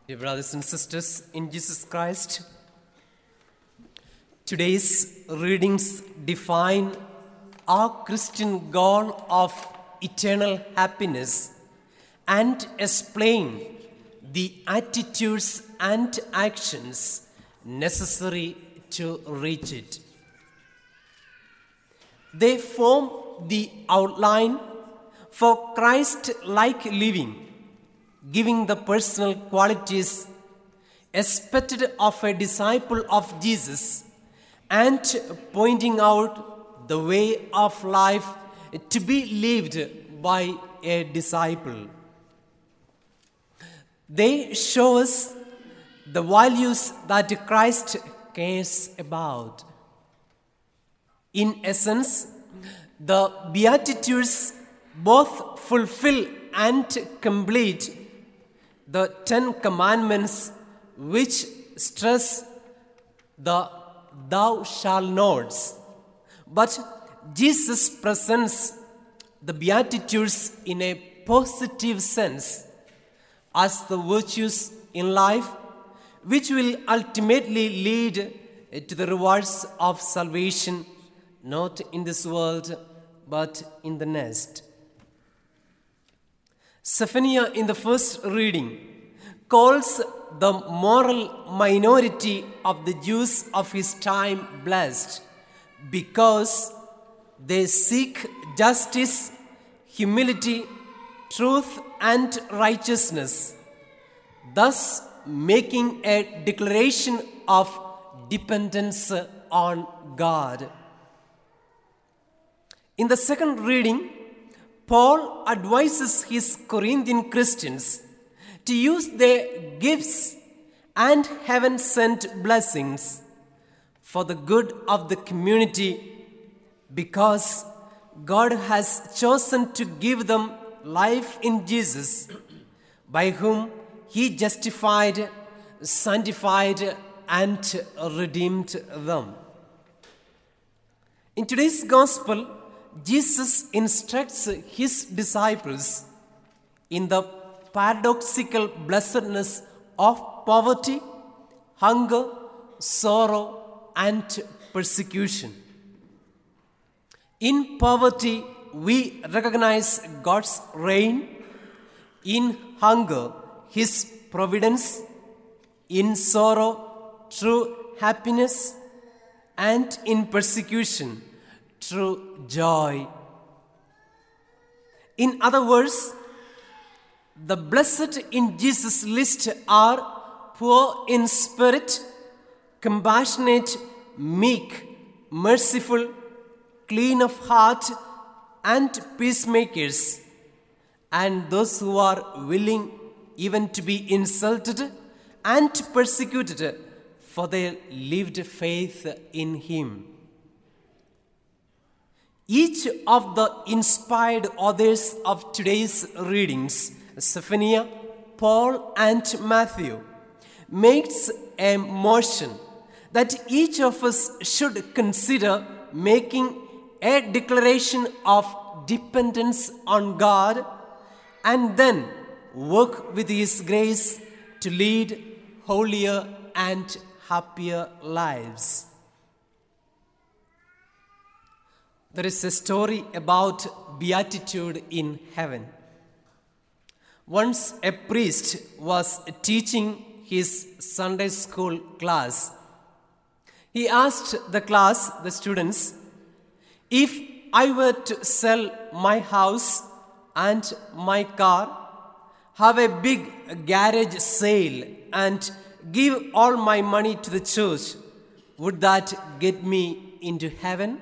Dear brothers and sisters in Jesus Christ, today's readings define our Christian goal of eternal happiness and explain the attitudes and actions necessary to reach it. They form the outline for Christ-like living, giving the personal qualities expected of a disciple of Jesus and pointing out the way of life to be lived by a disciple. They show us the values that Christ cares about. In essence, the Beatitudes both fulfill and complete the 10 Commandments, which stress the thou shalt nots. But Jesus presents the Beatitudes in a positive sense as the virtues in life which will ultimately lead to the rewards of salvation, not in this world but in the next. Zephaniah in the first reading calls the moral minority of the Jews of his time blessed because they seek justice, humility, truth, and righteousness, thus making a declaration of dependence on God. In the second reading, Paul advises his Corinthian Christians to use their gifts and heaven-sent blessings for the good of the community because God has chosen to give them life in Jesus, by whom He justified, sanctified, and redeemed them. In today's Gospel, Jesus instructs his disciples in the paradoxical blessedness of poverty, hunger, sorrow, and persecution. In poverty, we recognize God's reign. In hunger, His providence. In sorrow, true happiness. And in persecution, true joy. In other words, the blessed in Jesus' list are poor in spirit, compassionate, meek, merciful, clean of heart, and peacemakers, and those who are willing even to be insulted and persecuted for their lived faith in Him. Each of the inspired authors of today's readings, Zephaniah, Paul, and Matthew, makes a motion that each of us should consider making a declaration of dependence on God and then work with His grace to lead holier and happier lives. There is a story about beatitude in heaven. Once a priest was teaching his Sunday school class. He asked the students, if I were to sell my house and my car, have a big garage sale and give all my money to the church, would that get me into heaven?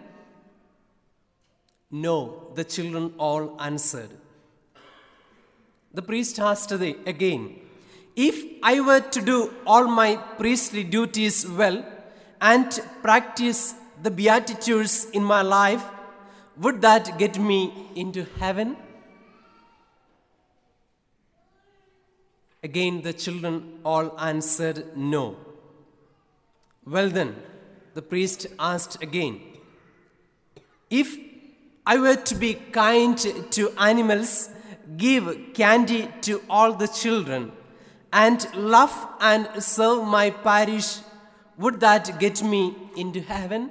No, the children all answered. The priest asked again, if I were to do all my priestly duties well and practice the Beatitudes in my life, would that get me into heaven? Again, the children all answered no. Well then, the priest asked again, if I were to be kind to animals, give candy to all the children, and love and serve my parish, would that get me into heaven?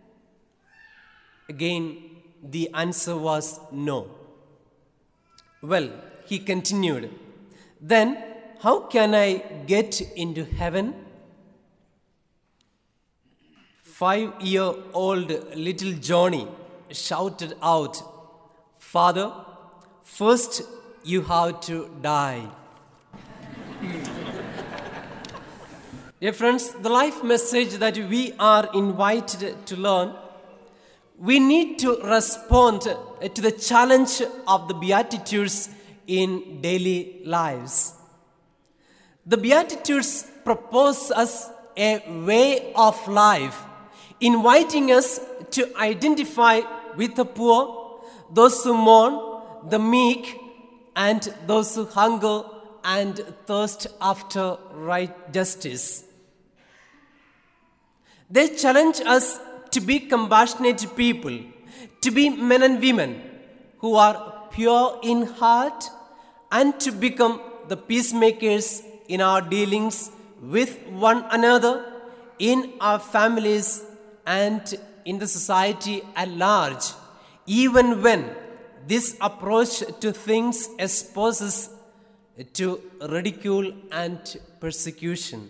Again, the answer was no. Well, he continued, then how can I get into heaven? 5-year-old little Johnny shouted out, Father, first you have to die. Dear friends, the life message that we are invited to learn, we need to respond to the challenge of the Beatitudes in daily lives. The Beatitudes propose us a way of life, inviting us to identify with the poor, those who mourn, the meek, and those who hunger and thirst after right justice. They challenge us to be compassionate people, to be men and women who are pure in heart, and to become the peacemakers in our dealings with one another, in our families, and in the society at large, even when this approach to things exposes to ridicule and persecution.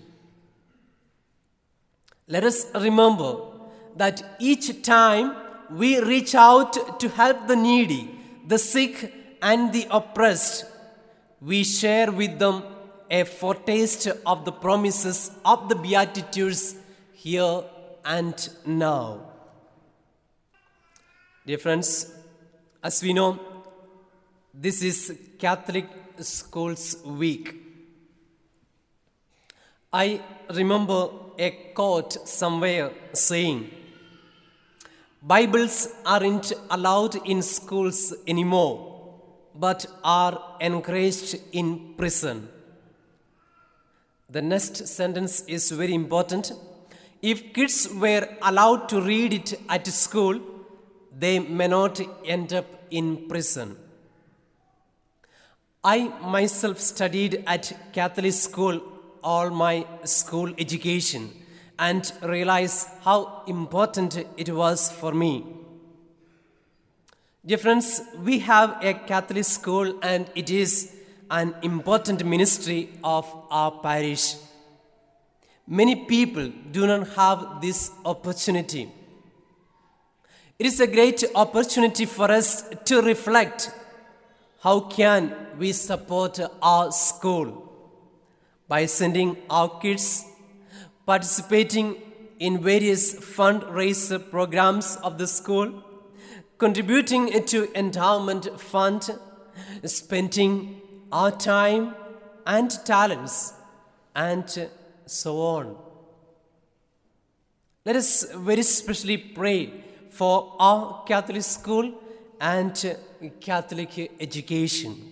Let us remember that each time we reach out to help the needy, the sick, and the oppressed, we share with them a foretaste of the promises of the Beatitudes here and now. Dear friends, as we know, this is Catholic Schools Week. I remember a quote somewhere saying, Bibles aren't allowed in schools anymore, but are encouraged in prison. The next sentence is very important. If kids were allowed to read it at school, they may not end up in prison. I myself studied at Catholic school all my school education and realized how important it was for me. Dear friends, we have a Catholic school and it is an important ministry of our parish. Many people do not have this opportunity. It is a great opportunity for us to reflect how can we support our school by sending our kids, participating in various fundraiser programs of the school, contributing to endowment fund, spending our time and talents, and so on. Let us very specially pray for our Catholic school and Catholic education.